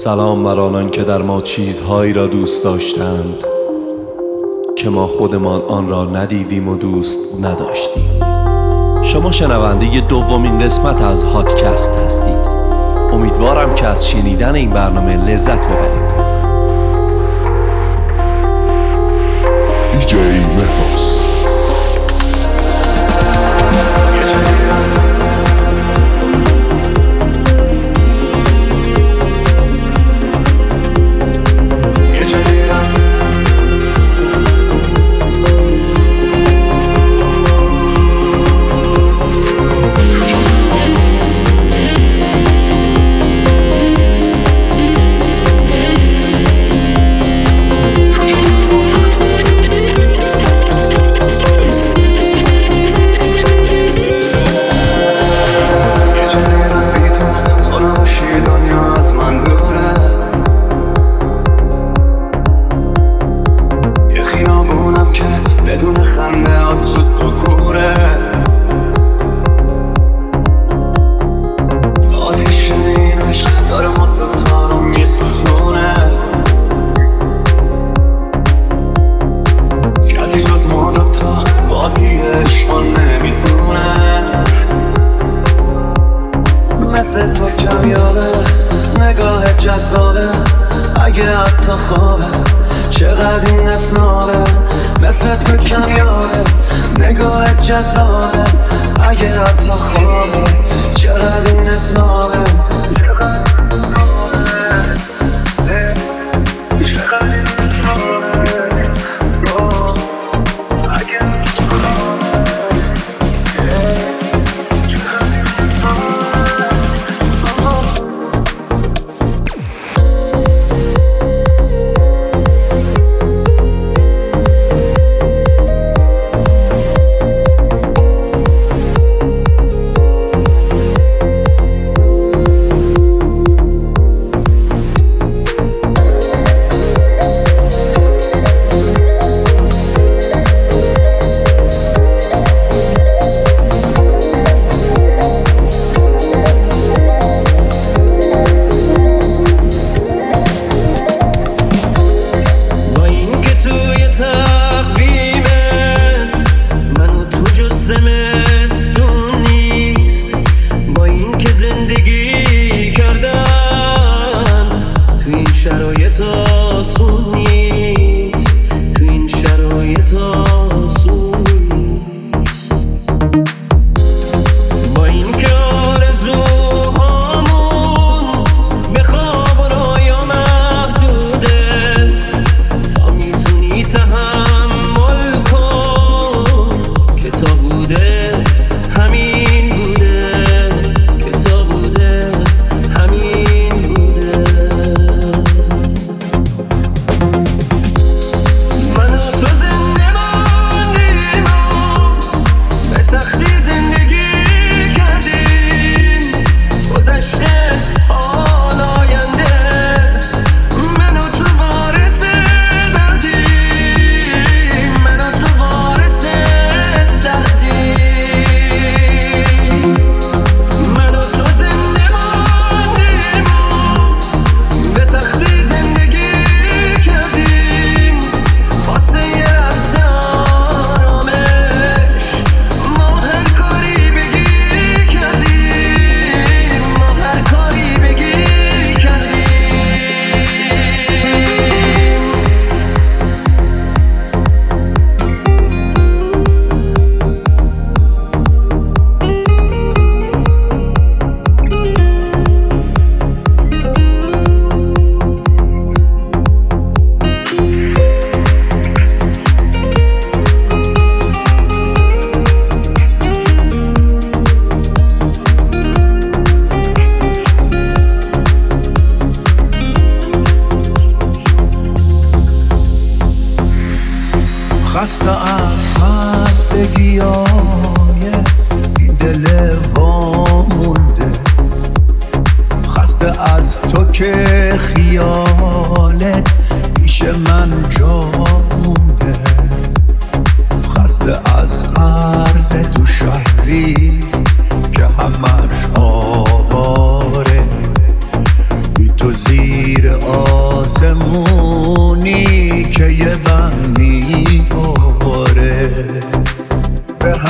سلام بر آنان که در ما چیزهایی را دوست داشتند که ما خودمان آن را ندیدیم و دوست نداشتیم. شما شنونده دومین قسمت از هاتکست هستید. امیدوارم که از شنیدن این برنامه لذت ببرید. DJ Mehros. مثل تو کمیابه نگاه جذابه اگه حتی خوابه چقدر این اسنابه. مثل تو کمیابه نگاه جذابه اگه حتی خوابه چقدر این اسنابه. خسته از خستگیای این دل وامونده، خسته از تو که خیالت پیش من جا مونده، خسته از قرض تو شهری که همش آواره بی تو زیر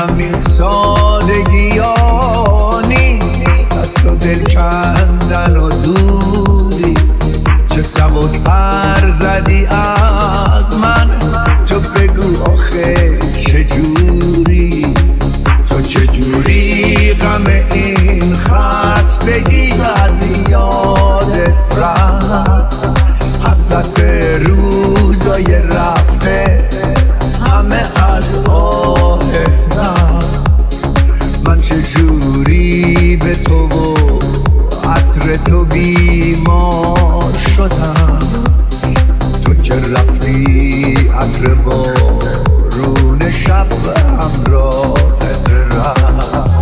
همین سادگی ها نیست، از تو دل کندن و دوری. چه سبک پر زدی از من، تو بگو آخه چجوری، تو چجوری غم این خستگی از یادت رفت. حسرت روزای رفته همه از آهت رفت. من چجوری به تو و عطر تو بیمار شدم، تو که رفتی عطر بارون شب همراهت رفت.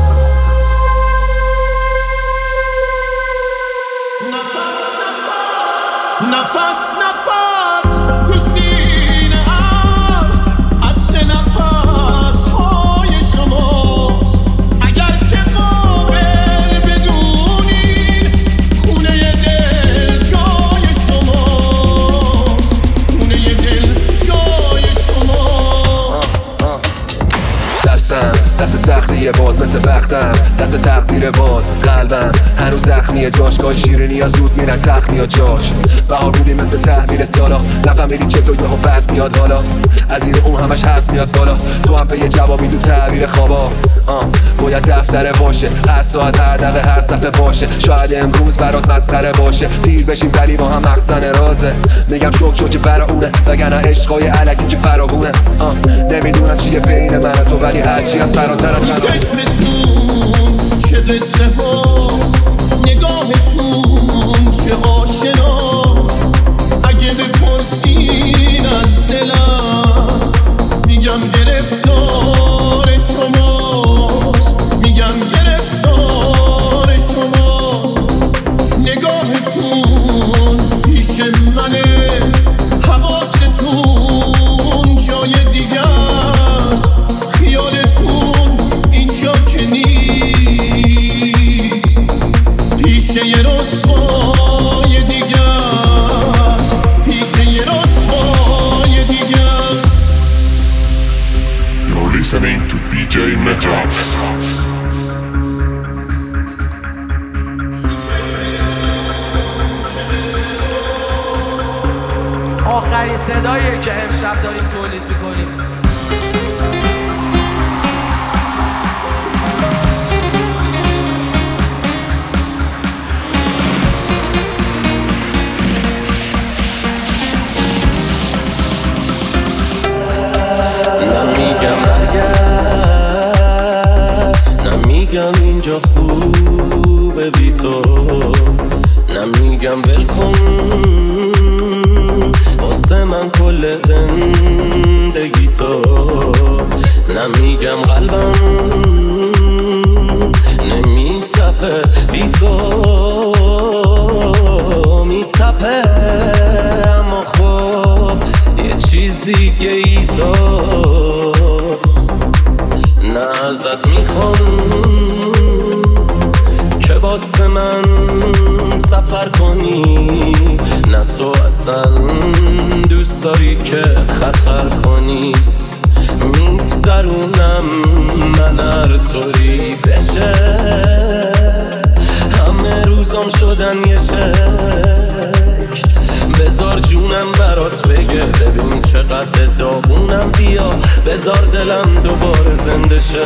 نفس نفس تو سینه ام، عطر نفس های شماست. اگر که قابل بدونین خونه دل جای شماست، خونه دل جای شماست. دستم دست سختیه باز مثل بختم، دست تقدیر باز قلبم هنوز زخمیه، جاشگاه شیرینی یا زود میرن تخمی یا جاش. بهار بودی مثل تحویل سالا، نفهمیدی که تو یهو برف میاد حالا، از این اون همش حرف میاد بالا. تو هم به یه جوابی تو تعبیر خوابا، باید دفتره باشه، هر ساعت هر دقیقه هر صفحه باشه. شاید امروز برات مسخره باشه، پیر بشیم ولی با هم مخزن رازه. میگم شوک که برا اونه، وگرنه عشقای علکی که فراوونه. نمیدونم چیه بین من و تو، ولی هرچی از فراترم تو چشمتون چه قصه هاست، نگاهتون چه آشناست. اگه بپرسین از دلم میگم گرفتار شماست، میگم گرفتار شماست. نگاهتون پیش منه، حواستون جای دیگه است، خیالتون اینجا که نیست، پیش یه رسوای دیگه است، پیش یه رسوای دیگه است. You're listening to DJ Mehras. آخرین صداییه که امشب داریم تولید میکنیم. نمیگم اینجا خوبه بی تو، نمیگم ولکن واسه من کل زندگی تو، نمیگم قلبم نمیتپه بی تو، میتپه اما خب یه چیز دیگه ای تو. نه ازت میخوام که واسه من سفر کنی، نه تو اصلا دوست داری که خطر کنی. میگذرونم من هر طوری بشه، همه روزام شدن یه شکل. بذار جونم برات بگه ببین چقدر داغونم، بیا بذار دلم دوباره زنده شه.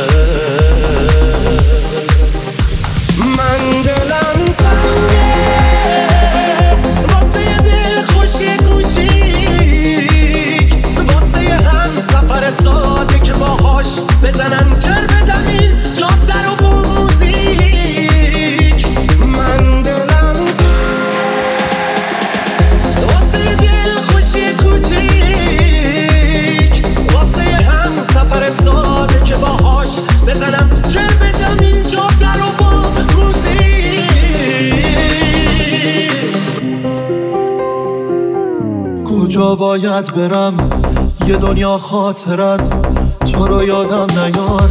من دلم تنگه واسه یه دل خوشی کوچیک، واسه یه هم سفر ساده که باهاش بزنم جر بدم این جاده رو با موزیک. من دلم واسه یه دل خوشی کوچیک، واسه یه هم سفر ساده که باهاش بزنم جر بدم این جاده رو با کجا باید برم یه دنیا خاطرت تو رو یادم نیاره،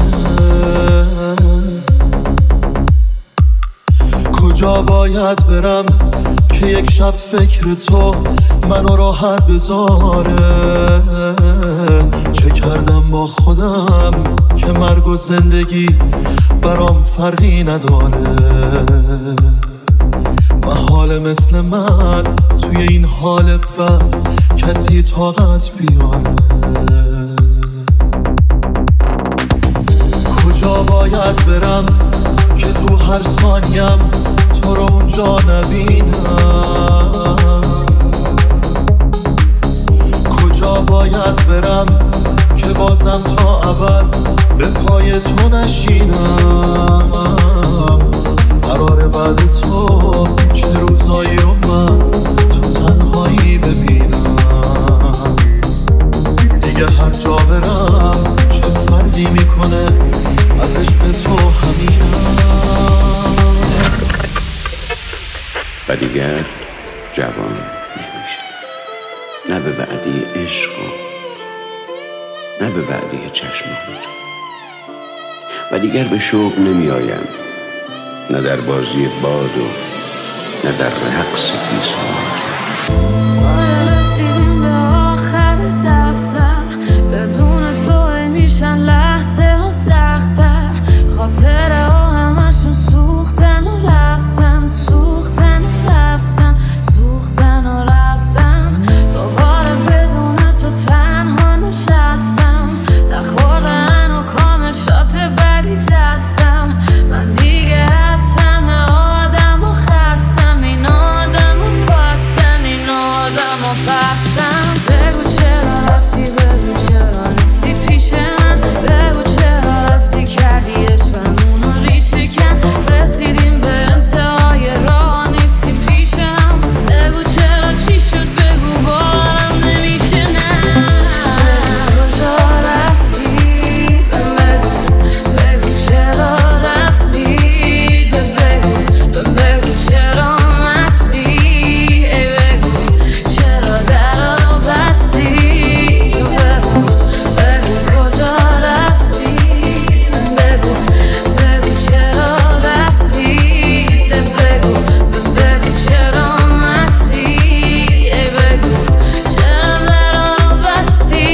کجا باید برم که یک شب فکر تو منو راحت بذاره. چه کردم با خودم که مرگ و زندگی برام فرقی نداره. محال مثل من توی این حال بد کسی طاقت بیاره. کجا باید برم که تو هر ثانیم تو رو اونجا نبینم؟ کجا باید برم که بازم تا ابد به پای تو نشینم؟ قراره بعد تو چه روزایی رو من تو تنهایی ببینم؟ دیگه هر جا برم چه فرقی میکنه از عشق تو همینم. و دیگر جوان نمیشه، نه به وعده عشق نه به وعده چشمان، و دیگر به شوق نمی آیم، نه در بازی باد و نه در رقص پیسان. رسیدیم به آخر دفتر، بدون تو میشن لحظه ها سختر. خاطره ها همشون سوختن و رفتن، سوختن و رفتن، سوختن و رفتن. دوباره بدون تو تنها نشستم، نخوردن و کامل شات بدی دستم. من دیگه از همه آدم و خستم، این آدم و پستن، این آدم و پستم. بگو چرا رفتی، بگو چرا نیستی پیش من، بگو چرا رفتی کردی عشقمون رو ریشه کن. رسیدیم به انتهای راه نیستیم پیش هم، بگو چرا چی شد، بگو بارم نمیشه. نه کجا رفتی، بگو چرا رفتی، بگو چرا مستی، ای بگو چرا درا رو بستی. بگو کجا رفتی، بگو چرا رفتی، بگو چرا مستی، ای بگو چرا درا رو بستی.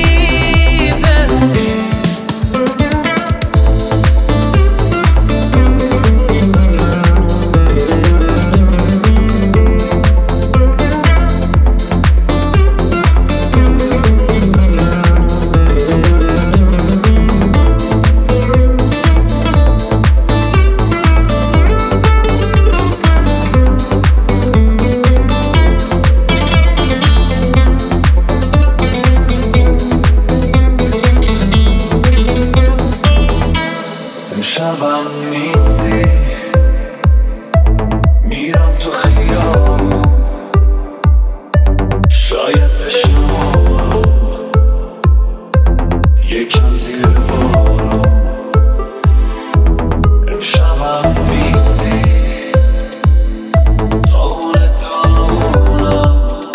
امشبم نیستی، میرم تو خیابون، شاید بشم یکم زیر بارون. امشبم نیستی، داغونه داغونم،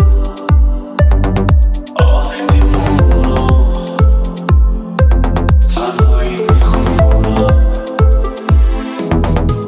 آهی میمونم، تنهایی میخونم.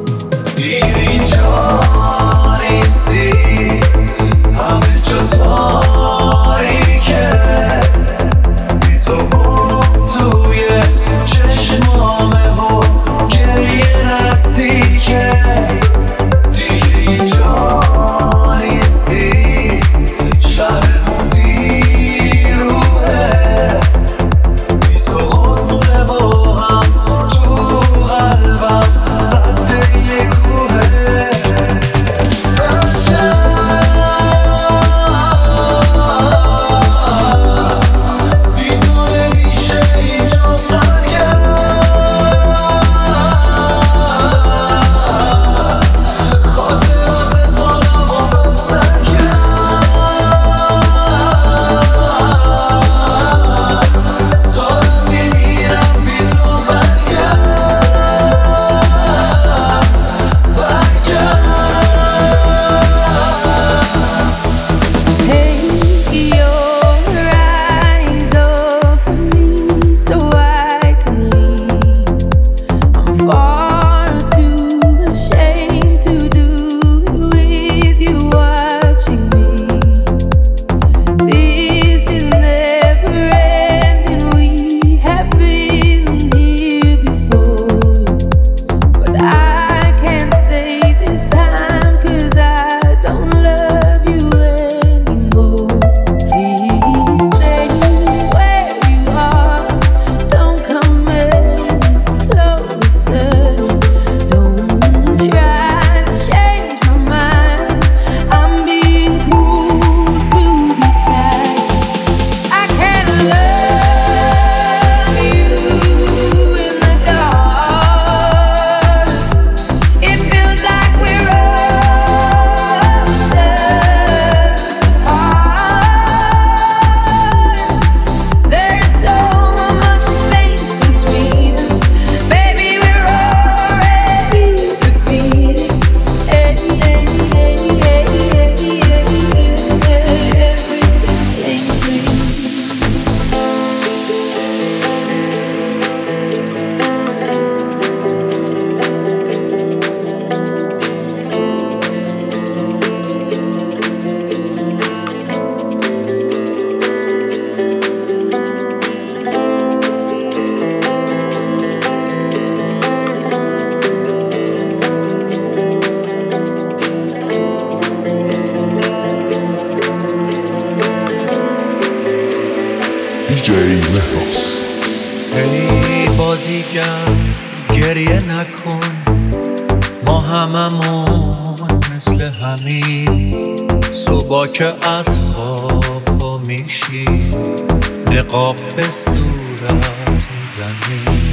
فوکس. ای بازیگر گریه نکن، ما هممون مثل همین صبح که از خواب پا میشی نقاب به صورت میزنی.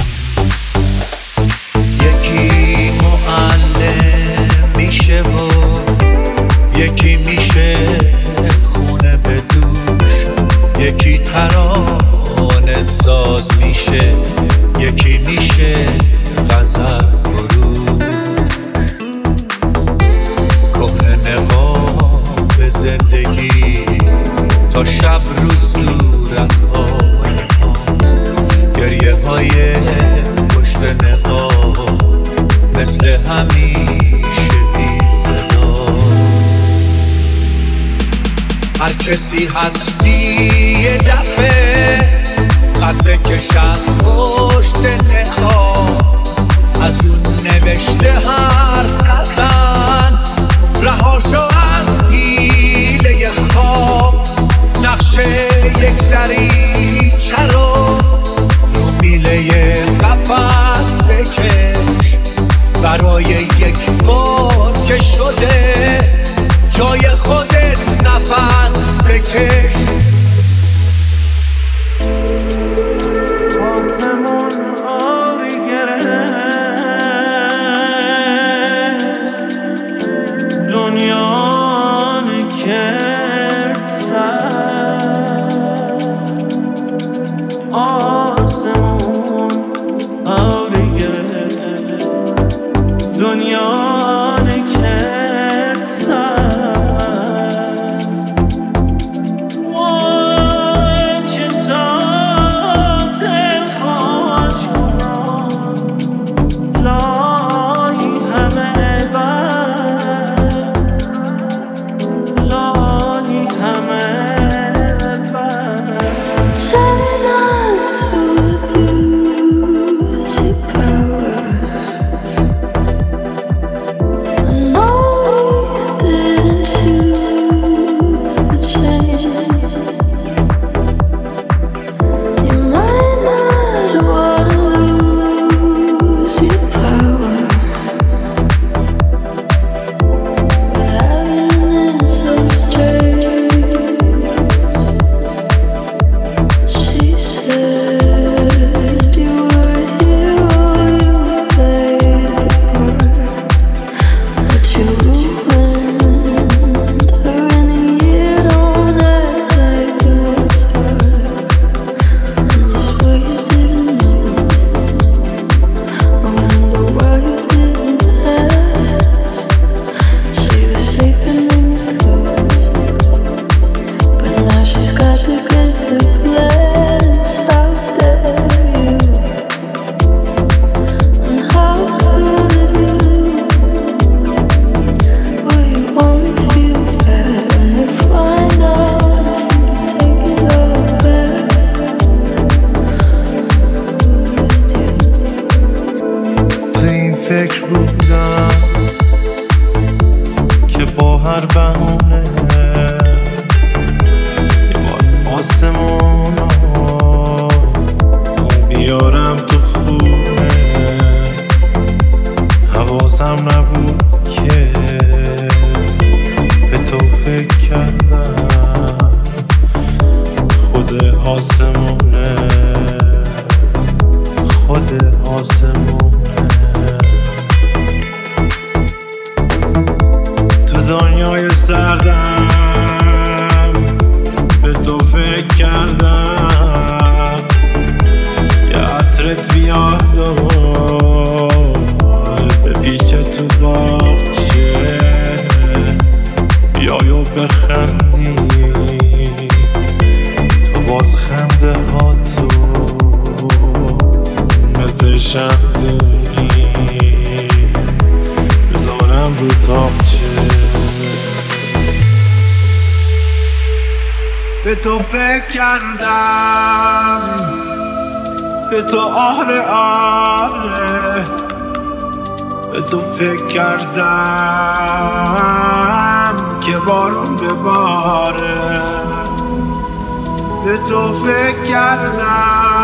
یکی معلم میشه و یکی میشه خونه به دوش، یکی ترانه ساز میشه، یکی میشه غزل فروش. کهنه نقاب زندگی تا شب رو صورت‌های ماست، گریه های پشت نقاب مثل همیشه بی صداست. هر کسی هستی یه دفعه قدر کش از پشت نقاب، از اون نوشته حرف نزن، رهاشو از حیله خواب. نقشه یک دریچه رو میله قفس بکش، برای یک بار که شده جای خودت نفس بکش. فکر بودم که با هر بهونه یه بار آسمونو بیارم تو خونه. حواسم نبود که به تو فکر کردم، خود آسمونه خود آسمونه. دنیای سردم به تو فکر کردم که عطرت بیاد و بپیچه تو باغچه، بیای و بخندی تو باز خنده ها تو مثل شمدونی بذارم رو تاقچه. به تو فکر کردم، به تو آره آره، به تو فکر کردم که بارون بباره. به تو فکر کردم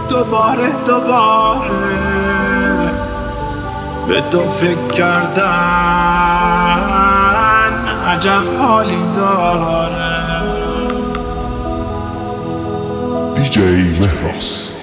دوباره به تو فکر کردن عجب حالی داره. DJ مهراس.